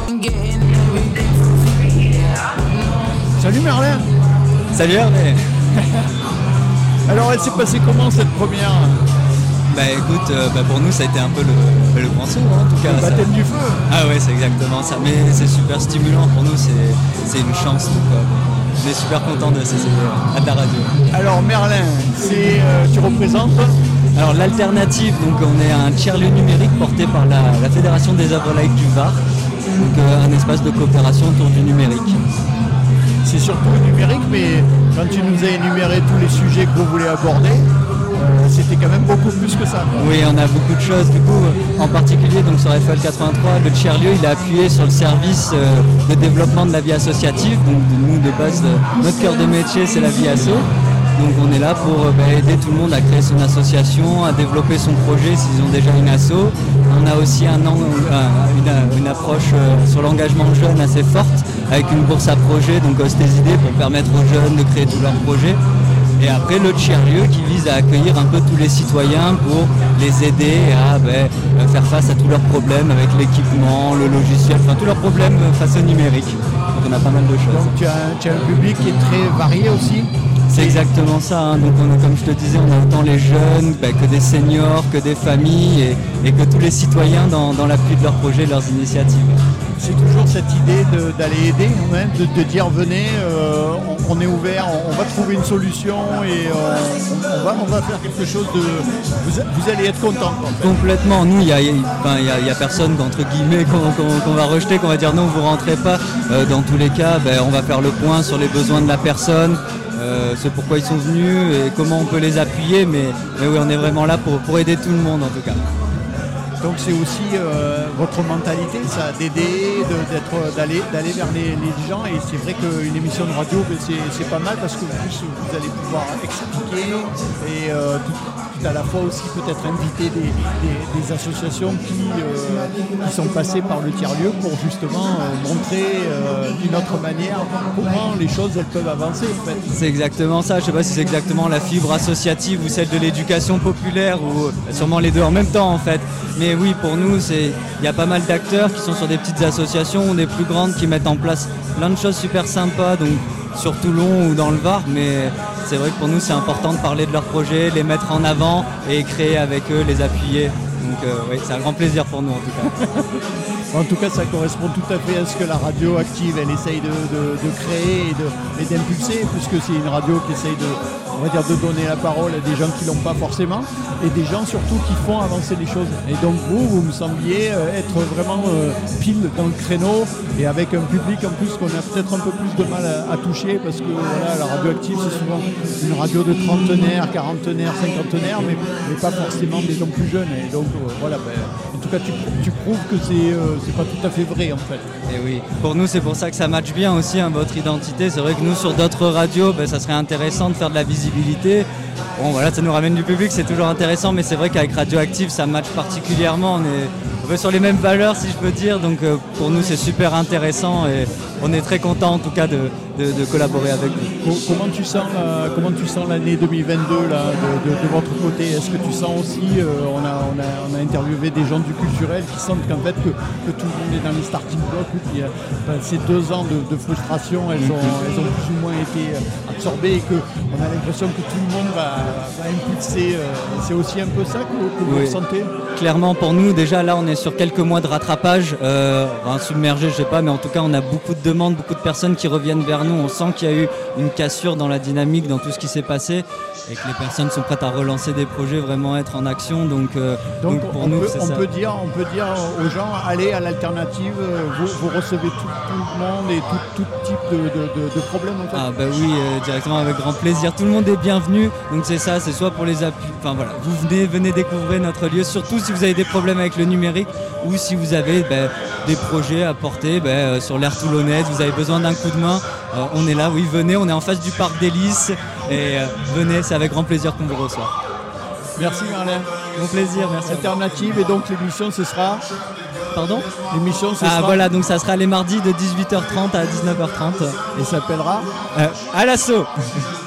Salut Merlin. Salut Hervé. Alors elle s'est passée comment cette première? Bah écoute, pour nous ça a été un peu le grand saut en tout cas. Le baptême du feu. Ah ouais, c'est exactement ça, mais c'est super stimulant pour nous, c'est une chance quoi. On est super contents de s'essayer à de la radio. Alors Merlin, tu représentes? Alors l'alternative, donc on est un tiers-lieu numérique porté par la Fédération des œuvres laïques du Var, donc un espace de coopération autour du numérique. C'est surtout le numérique, mais quand tu nous as énuméré tous les sujets que vous voulez aborder, c'était quand même beaucoup plus que ça. Quoi. Oui, on a beaucoup de choses. Du coup, en particulier donc sur FL 83, le tiers-lieu, il a appuyé sur le service de développement de la vie associative. Donc nous, de base, notre cœur de métier, c'est la vie asso. Donc on est là pour aider tout le monde à créer son association, à développer son projet s'ils ont déjà une asso. On a aussi une approche sur l'engagement jeune assez forte, avec une bourse à projet, donc Host tes idées, pour permettre aux jeunes de créer tous leurs projets. Et après le tiers-lieu qui vise à accueillir un peu tous les citoyens pour les aider à faire face à tous leurs problèmes avec l'équipement, le logiciel, enfin tous leurs problèmes face au numérique. Donc on a pas mal de choses. Donc tu as un public qui est très varié aussi. C'est exactement ça, hein. Donc comme je te disais, on a autant les jeunes que des seniors, que des familles et que tous les citoyens dans l'appui de leurs projets, de leurs initiatives. C'est toujours cette idée d'aller aider, hein, de dire venez, on est ouvert, on va trouver une solution et on va faire quelque chose de... Vous allez être contents. En fait. Complètement, nous, il n'y a personne entre guillemets qu'on va rejeter, qu'on va dire non, vous ne rentrez pas. Dans tous les cas, on va faire le point sur les besoins de la personne. C'est pourquoi ils sont venus et comment on peut les appuyer, mais oui, on est vraiment là pour aider tout le monde en tout cas. Donc c'est aussi votre mentalité, ça, d'aider, d'aller vers les gens, et c'est vrai qu'une émission de radio, c'est pas mal parce que vous allez pouvoir expliquer et tout à la fois aussi peut-être inviter des associations qui sont passées par le tiers-lieu pour justement montrer d'une autre manière comment les choses elles peuvent avancer en fait. C'est exactement ça, je sais pas si c'est exactement la fibre associative ou celle de l'éducation populaire ou sûrement les deux en même temps en fait. Mais oui, pour nous, il y a pas mal d'acteurs qui sont sur des petites associations ou des plus grandes qui mettent en place plein de choses super sympas, donc sur Toulon ou dans le Var, mais c'est vrai que pour nous, c'est important de parler de leurs projets, les mettre en avant et créer avec eux, les appuyer. Donc oui, c'est un grand plaisir pour nous en tout cas. En tout cas, ça correspond tout à fait à ce que la radio active, elle essaye de créer et d'impulser, puisque c'est une radio qui essaye de donner la parole à des gens qui ne l'ont pas forcément, et des gens surtout qui font avancer les choses. Et donc vous me sembliez être vraiment pile dans le créneau, et avec un public en plus qu'on a peut-être un peu plus de mal à toucher, parce que voilà, la radio active, c'est souvent une radio de trentenaires, quarantenaires, cinquantenaires, mais pas forcément des gens plus jeunes. Et donc voilà, en tout cas, tu prouves que c'est pas tout à fait vrai en fait. Et oui, pour nous c'est pour ça que ça matche bien aussi votre identité. C'est vrai que nous sur d'autres radios, ça serait intéressant de faire de la visibilité. Bon voilà, ça nous ramène du public, c'est toujours intéressant, mais c'est vrai qu'avec Radioactive ça matche particulièrement. On est un peu sur les mêmes valeurs si je peux dire, donc pour nous c'est super intéressant et on est très content en tout cas de collaborer avec vous. Comment tu sens l'année 2022 là, de votre côté? Est-ce que tu sens aussi, on a interviewé des gens du culturel qui sentent qu'en fait que tout le monde est dans les starting blocks, puis ces 2 ans de frustration, elles ont plus ou moins été absorbées et qu'on a l'impression que tout le monde va impulser. C'est aussi un peu ça que vous ressentez? Clairement pour nous, déjà là on est sur quelques mois de rattrapage, submergé je sais pas, mais en tout cas on a beaucoup de demandes, beaucoup de personnes qui reviennent vers nous. On sent qu'il y a eu une cassure dans la dynamique, dans tout ce qui s'est passé et que les personnes sont prêtes à relancer des projets, vraiment être en action. Donc pour nous c'est ça. On peut dire aux gens, allez à l'alternative, vous recevez tout le monde et tout type de problèmes en fait. Ah bah oui, directement avec grand plaisir. Tout le monde est bienvenu, donc c'est ça, c'est soit pour les appuis, enfin voilà, vous venez découvrir notre lieu, surtout si vous avez des problèmes avec le numérique ou si vous avez des projets à porter sur l'aire toulonnaise, vous avez besoin d'un coup de main, on est là, oui venez, on est en face du parc des Lys et venez, c'est avec grand plaisir qu'on vous reçoit. Merci Merlin. Mon plaisir, merci. Alternative, et donc l'émission ce sera... Pardon ? L'émission ce sera... voilà, donc ça sera les mardis de 18h30 à 19h30. Et s'appellera À l'assaut.